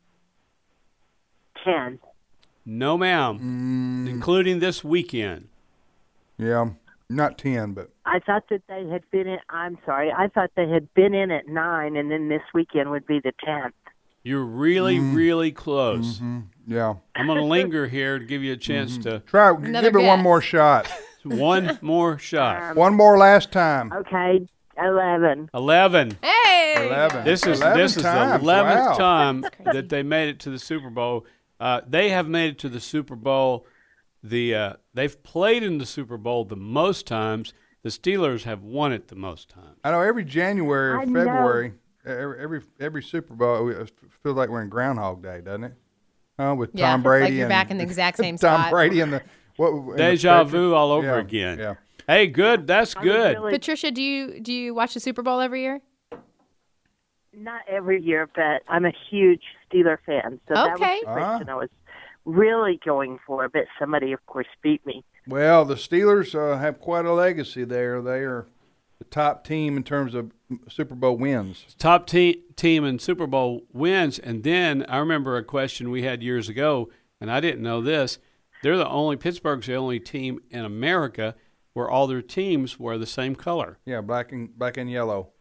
10. No, ma'am. Including this weekend. Yeah, not 10, but I thought that they had been in, I thought they had been in at 9, and then this weekend would be the 10th. You're really, really close. yeah. I'm going to linger here to give you a chance to Try. Give it one more shot. One more shot. One more last time. Okay, 11. 11. Hey! 11. This is 11 the times. 11th Wow. time that they made it to the Super Bowl. They have made it to the Super Bowl. They've played in the Super Bowl the most times. The Steelers have won it the most times. I know every January or I know. February, every Super Bowl, it feels like we're in Groundhog Day, doesn't it? With Yeah, Tom Brady like you're and back in the exact same Tom spot. Brady and the Deja vu all over Yeah, again. Yeah. Hey, good. That's good. Patricia, do you watch the Super Bowl every year? Not every year, but I'm a huge Steeler fan. So that was Okay. the question I was really going for, but somebody, of course, beat me. Well, the Steelers have quite a legacy there. They are the top team in terms of Super Bowl wins. Top team in Super Bowl wins. And then I remember a question we had years ago, and I didn't know this. Pittsburgh's the only team in America where all their teams wear the same color. Yeah, black and yellow.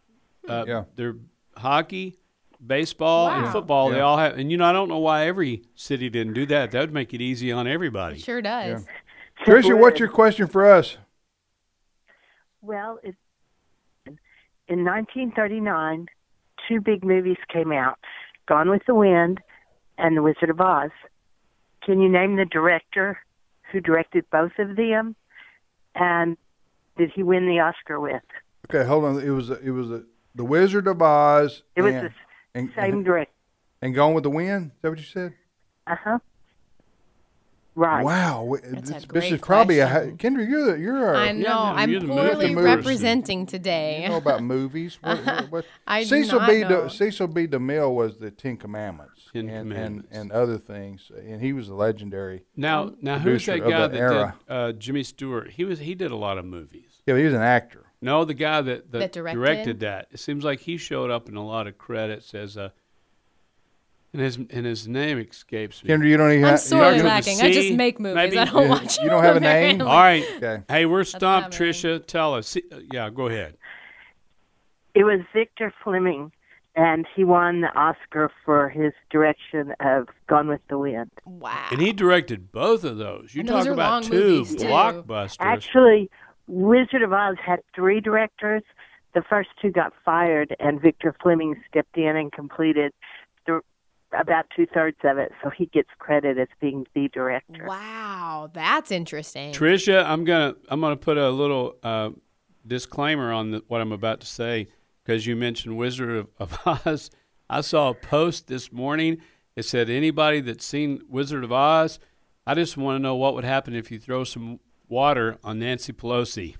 They're hockey, baseball, and Wow. football. They Yeah. all have, and I don't know why every city didn't do that. That would make it easy on everybody. It sure does. Tricia, what's your question for us? Well, in 1939, two big movies came out, Gone with the Wind and The Wizard of Oz. Can you name the director who directed both of them? And did he win the Oscar with? Okay, hold on. It was The Wizard of Oz. It was the same director. And Gone with the Wind? Is that what you said? Uh-huh. Right. Wow, That's a this great is probably question. Kendra. You're I know. I'm you're the poorly movie representing today. You know about movies. What? I do Cecil not B. know. Cecil B. DeMille was the Ten Commandments, Ten Commandments. and other things, and he was a legendary. Now who's producer that of guy that era. did Jimmy Stewart? He did a lot of movies. Yeah, he was an actor. No, the guy that That directed? directed that. It seems like he showed up in a lot of credits as a. And his name escapes me. Kendra, you don't even. I'm have, sorely you don't- lacking. I just make movies. maybe? I don't watch You don't have a them very name? much. All right. Okay. Hey, we're stumped, not a name. Tricia. Tell us. Yeah, go ahead. It was Victor Fleming, and he won the Oscar for his direction of Gone with the Wind. Wow. And he directed both of those. You And those talk are about long two movies, too. blockbusters. Actually, Wizard of Oz had 3 directors. The first 2 got fired, and Victor Fleming stepped in and completed about 2/3 of it, so he gets credit as being the director. Wow, that's interesting. Tricia, I'm gonna put a little disclaimer on what I'm about to say because you mentioned Wizard of Oz. I saw a post this morning. It said anybody that's seen Wizard of Oz, I just want to know what would happen if you throw some water on Nancy Pelosi.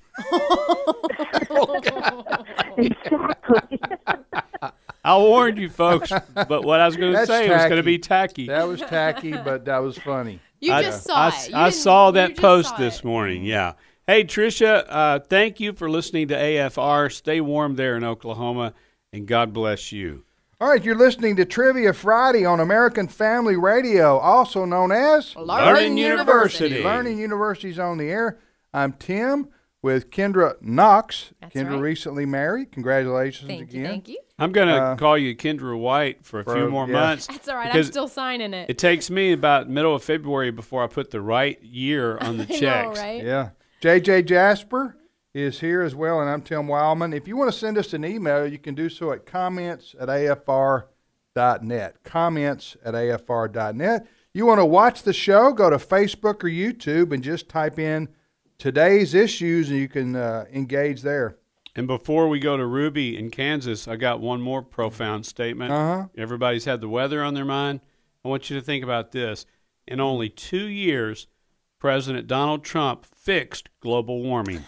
Exactly. I warned you folks, but what I was going to That's say was going to tacky. be tacky. That was tacky, but that was funny. You just saw it. You I didn't- saw you that just post saw this it. morning. Yeah. Hey, Tricia, thank you for listening to AFR. Stay warm there in Oklahoma, and God bless you. All right, you're listening to Trivia Friday on American Family Radio, also known as Learning University. Learning University's on the air. I'm Tim with Kendra Knox. That's Kendra right. recently married. Congratulations Thank again. you, thank you. I'm going to call you Kendra White for a few more yeah. months. That's all right. I'm because still signing it. It takes me about middle of February before I put the right year on the I know, checks. right? Yeah. JJ Jasper is here as well, and I'm Tim Wildman. If you want to send us an email, you can do so at comments@afr.net. Comments@afr.net. You want to watch the show, go to Facebook or YouTube and just type in today's issues, and you can engage there. And before we go to Ruby in Kansas, I got one more profound statement. Uh-huh. Everybody's had the weather on their mind. I want you to think about this. In only 2 years, President Donald Trump fixed global warming.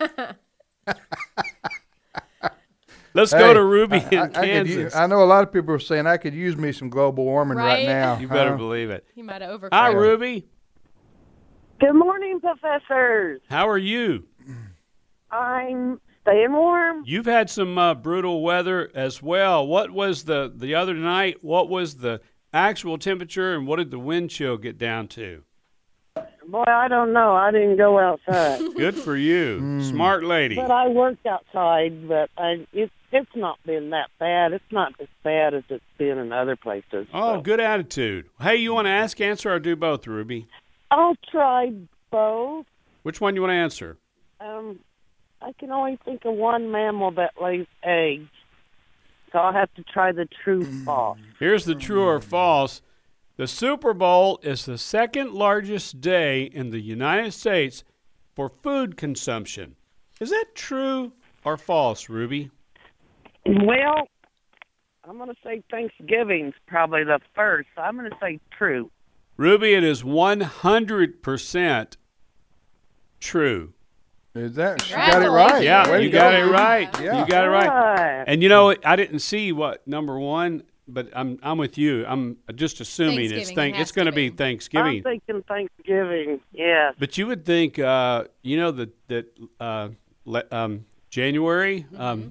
Let's go to Ruby in Kansas. I know a lot of people are saying I could use me some global warming right, Right? now. You better believe it. You might have overcorrected. Hi, Ruby. Good morning, professors. How are you? I'm staying warm. You've had some brutal weather as well. What was the other night? What was the actual temperature, and what did the wind chill get down to? Boy, I don't know. I didn't go outside. Good for you. Smart lady. But I worked outside, but it's not been that bad. It's not as bad as it's been in other places. Oh, so. good attitude. Hey, you want to ask, answer, or do both, Ruby? I'll try both. Which one you want to answer? I can only think of one mammal that lays eggs, so I'll have to try the true false. Here's the true or false. The Super Bowl is the second largest day in the United States for food consumption. Is that true or false, Ruby? Well, I'm going to say Thanksgiving's probably the first. So I'm going to say true. Ruby, it is 100% true. Is that? You got it right. Yeah, Way to you go. got it right. Yeah. You got it right. Right. And you know, I didn't see what number one, but I'm with you. I'm just assuming Thanksgiving, it has it's going to to be be. Thanksgiving. I'm thinking Thanksgiving, yes. But you would think, that January,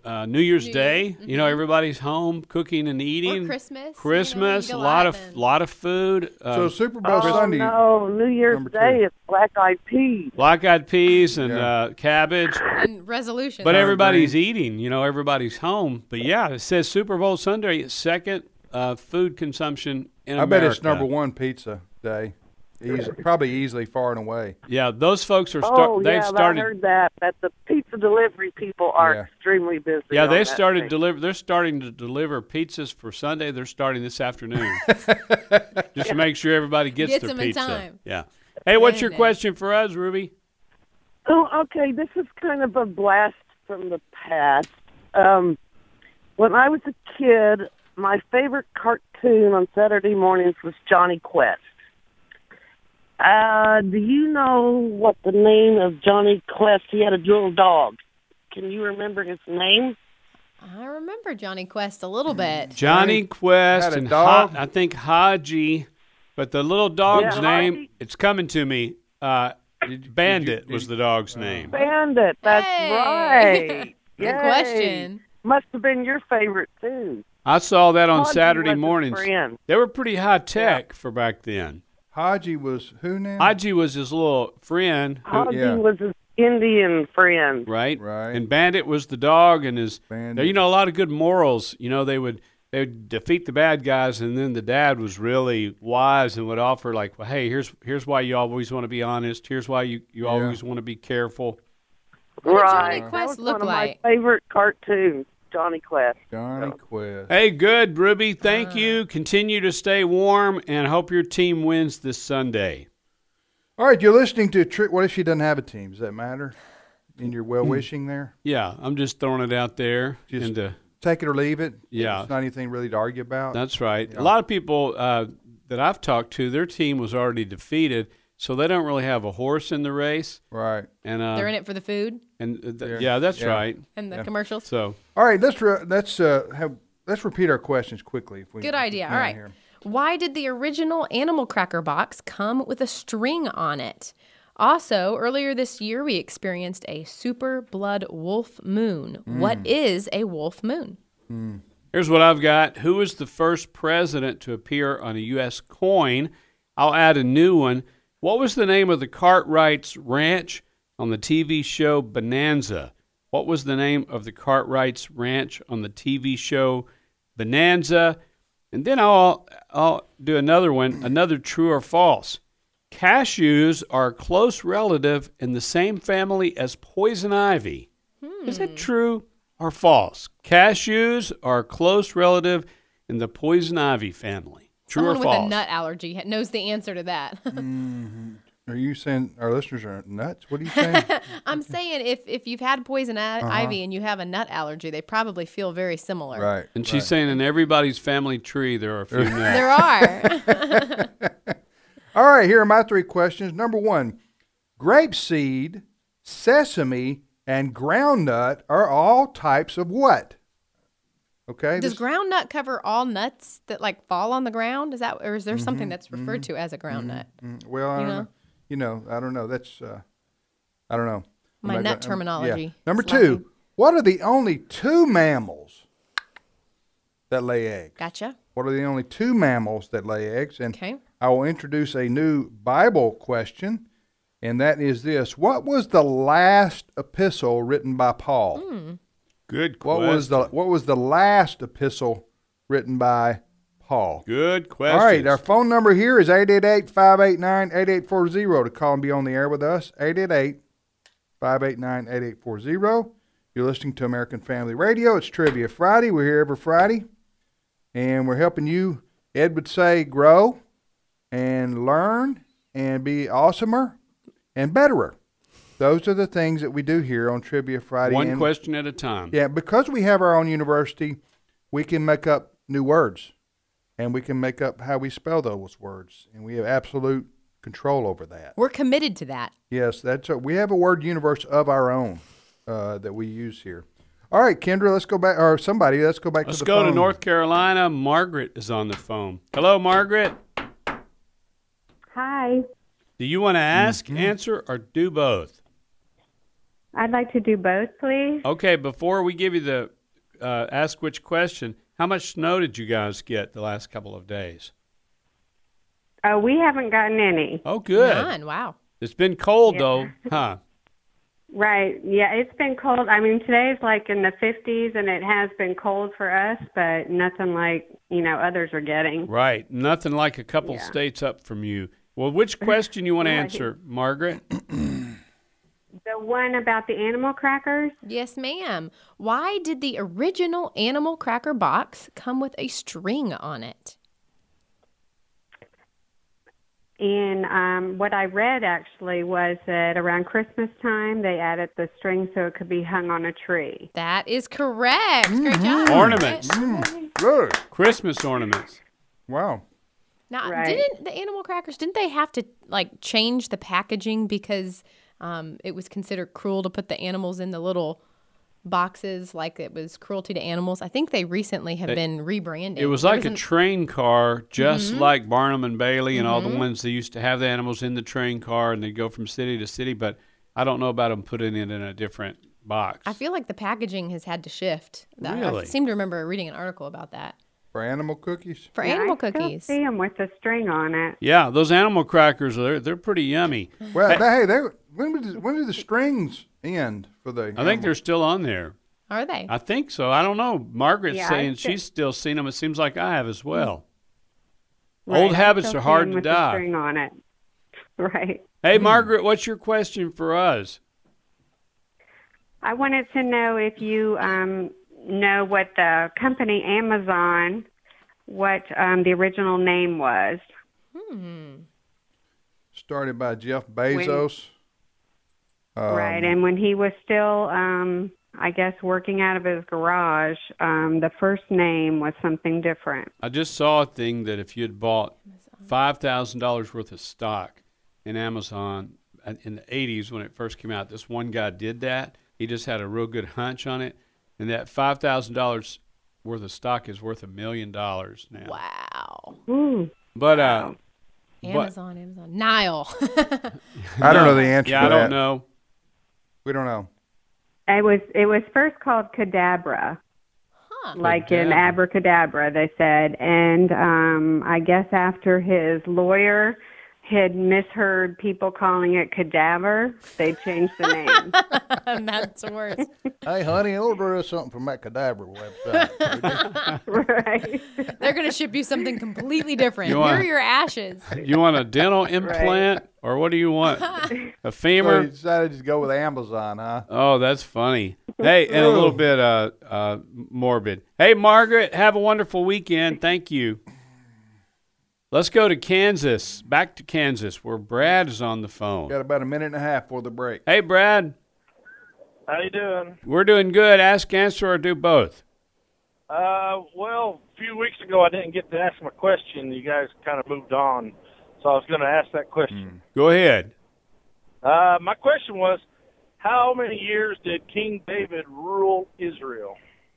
New Year's Day. You know, everybody's home cooking and eating. Or Christmas. Christmas, you know, a lot of food. So Super Bowl Oh, Sunday. no, New Year's number Day, two. it's black-eyed peas. Black-eyed peas and cabbage. And resolutions. But everybody's eating. You know, everybody's home. But yeah, it says Super Bowl Sunday, second food consumption in I America. bet it's number one pizza day. Probably easily far and away. Yeah, those folks are I started. heard that the pizza delivery people are extremely busy. Yeah, on they that started day. They're starting to deliver pizzas for Sunday. They're starting this afternoon, just to make sure everybody gets their them in pizza. time. Yeah. Hey, what's your Goodness. question for us, Ruby? Oh, okay. This is kind of a blast from the past. When I was a kid, my favorite cartoon on Saturday mornings was Johnny Quest. Do you know what the name of Johnny Quest? He had a little dog. Can you remember his name? I remember Johnny Quest a little bit. Johnny Quest had a and dog? I think Haji, but the little dog's Yeah, name, Haji. it's coming to me. Bandit was the dog's name. Bandit. That's Hey. right. Good Yay. question. Must have been your favorite, too. I saw that on Haji Saturday was his mornings. friend. They were pretty high tech for back then. Haji was who now? Haji was his little friend. Haji was his Indian friend. Right. Right. And Bandit was the dog, and his Bandit. you know, a lot of good morals. You know, they would defeat the bad guys, and then the dad was really wise and would offer like, well, hey, here's why you always want to be honest. Here's why you always want to be careful. What did Right. Johnny Quest that was look one of like? my favorite cartoons, Johnny Quest. Johnny Quest. Hey, good, Ruby. Thank you. Continue to stay warm, and hope your team wins this Sunday. All right, you're listening to What if she doesn't have a team? Does that matter in your well-wishing there? Yeah, I'm just throwing it out there. Just take it or leave it. Yeah. It's not anything really to argue about. That's right. Yeah. A lot of people that I've talked to, their team was already defeated, so they don't really have a horse in the race. Right. And They're in it for the food And that's right. and the commercials. So All right, let's repeat our questions quickly. If we Good idea. can All right. here. Why did the original Animal Cracker box come with a string on it? Also, earlier this year, we experienced a super blood wolf moon. What is a wolf moon? here's what I've got. Who was the first president to appear on a U.S. coin? I'll add a new one. What was the name of the Cartwrights Ranch on the TV show Bonanza? What was the name of the Cartwrights Ranch on the TV show Bonanza? And then I'll do another one, another true or false. Cashews are a close relative in the same family as poison ivy. Is that true or false? Cashews are a close relative in the poison ivy family. True Someone or with false? a nut allergy knows the answer to that. Are you saying our listeners are nuts? What are you saying? I'm saying if you've had poison ivy and you have a nut allergy, they probably feel very similar. Right. And she's saying in everybody's family tree there are a few nuts. There are. All right, here are my three questions. Number one, grapeseed, sesame, and groundnut are all types of what? Okay. Does groundnut cover all nuts that like fall on the ground? Is that, or is there something that's referred to as a groundnut? Well, I You don't know? know. You know, I don't know. That's I don't know. My I'm not nut gonna- terminology Yeah. Number is two, lacking. what are the only two mammals that lay eggs? Gotcha. What are the only two mammals that lay eggs? And Okay. I will introduce a new Bible question, and that is this: what was the last epistle written by Paul? Good question. What was the last epistle written by Paul? Good question. All right, our phone number here is 888-589-8840 to call and be on the air with us. 888-589-8840. You're listening to American Family Radio. It's Trivia Friday. We're here every Friday, and we're helping you, Ed would say, grow and learn and be awesomer and betterer. Those are the things that we do here on Trivia Friday. One And- question at a time. yeah, because we have our own university, we can make up new words, and we can make up how we spell those words, and we have absolute control over that. We're committed to that. Yes, we have a word universe of our own that we use here. All right, Kendra, let's go back, or somebody, let's go back Let's to the go phone. to North Carolina. Margaret is on the phone. Hello, Margaret. Hi. Do you want to ask, answer, or do both? I'd like to do both, please. Okay, before we give you the ask which question, how much snow did you guys get the last couple of days? We haven't gotten any. Oh, good. None. Wow. It's been cold, though, huh? Right. Yeah, it's been cold. I mean, today's like in the 50s, and it has been cold for us, but nothing like, others are getting. Right. Nothing like a couple states up from you. Well, which question you want to Right. answer, Margaret? The one about the animal crackers? Yes, ma'am. Why did the original animal cracker box come with a string on it? And what I read actually was that around Christmas time they added the string so it could be hung on a tree. That is correct. Great job. Ornaments. Good. Christmas ornaments. Wow. Now, Right. didn't the animal crackers, didn't they have to change the packaging because it was considered cruel to put the animals in the little boxes, like it was cruelty to animals? I think they recently have been rebranding. It was like a train car, just like Barnum and Bailey and all the ones that used to have the animals in the train car and they'd go from city to city, but I don't know about them putting it in a different box. I feel like the packaging has had to shift. I Really? seem to remember reading an article about that. For animal cookies? For Yeah, animal I still cookies. see them with the string on it. Yeah, those animal crackers, they're pretty yummy. Well, when did the strings end for the? I think they're still on there. Are they? I think so. I don't know. Margaret's Yeah, saying I still- she's still seen them. It seems like I have as well. Right, Old I habits still are see hard 'em to with the die. string on it. Right. Hey, Margaret, what's your question for us? I wanted to know if you know what the company Amazon, what the original name was. Started by Jeff Bezos. Right, and when he was still, I guess, working out of his garage, the first name was something different. I just saw a thing that if you had bought $5,000 worth of stock in Amazon in the 80s when it first came out, this one guy did that. He just had a real good hunch on it. And that $5,000 worth of stock is worth $1 million now. Wow. Ooh. But, Amazon. Nile. I don't know the answer Yeah, to I don't that. know. We don't know. It was first called Cadabra. Like in Cadabra. abracadabra, they said. And I guess after his lawyer had misheard people calling it cadaver, they changed the name. That's worse. Hey, honey, order us something from that Cadaver website. Right. They're going to ship you something completely different. You Here want- are your ashes. You want a dental implant or what do you want? A So femur? you decided to just go with Amazon, huh? Oh, that's funny. Hey, and a little bit morbid. Hey, Margaret, have a wonderful weekend. Thank you. Let's go to Kansas. Back to Kansas, where Brad is on the phone. Got about a minute and a half for the break. Hey, Brad. How you doing? We're doing good. Ask, answer, or do both. Well, a few weeks ago I didn't get to ask my question. You guys kind of moved on, so I was going to ask that question. Go ahead. My question was, how many years did King David rule Israel?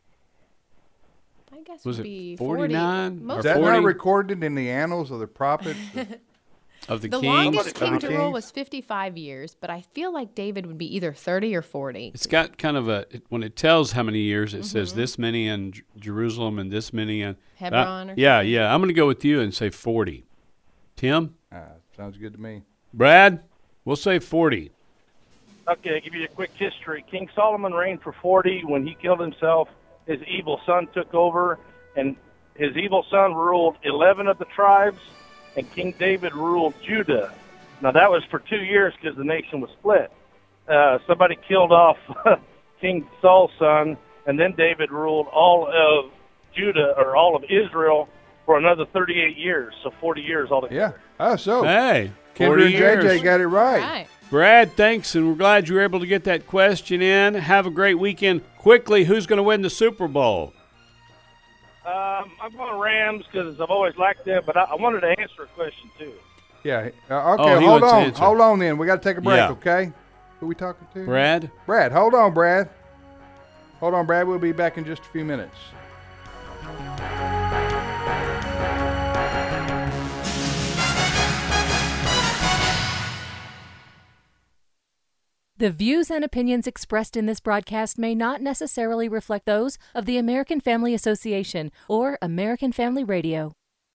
I guess Was would it be 49 Most Is or that 40 not recorded in the annals of the prophets? of the The king? longest Of king the to rule kings? was 55 years, but I feel like David would be either 30 or 40. It's got kind of when it tells how many years, it says this many in Jerusalem and this many in Hebron or yeah. I'm going to go with you and say 40. Tim? Sounds good to me. Brad? We'll say 40. Okay, I'll give you a quick history. King Solomon reigned for 40. When he killed himself, his evil son took over, and his evil son ruled 11 of the tribes, and King David ruled Judah. Now, that was for 2 years because the nation was split. Somebody killed off King Saul's son, and then David ruled all of Judah, or all of Israel, for another 38 years, so 40 years altogether. Yeah. So Hey, Kendra 40 and years. JJ got it right. Right. Brad, thanks, and we're glad you were able to get that question in. Have a great weekend. Quickly, who's going to win the Super Bowl? I'm going Rams because I've always liked them, but I wanted to answer a question, too. Yeah. Okay, Oh, he hold wants to on. answer. Hold on then. We got to take a break, Yeah. okay? Who we talking to? Brad? Brad. Hold on, Brad. Hold on, Brad. We'll be back in just a few minutes. The views and opinions expressed in this broadcast may not necessarily reflect those of the American Family Association or American Family Radio.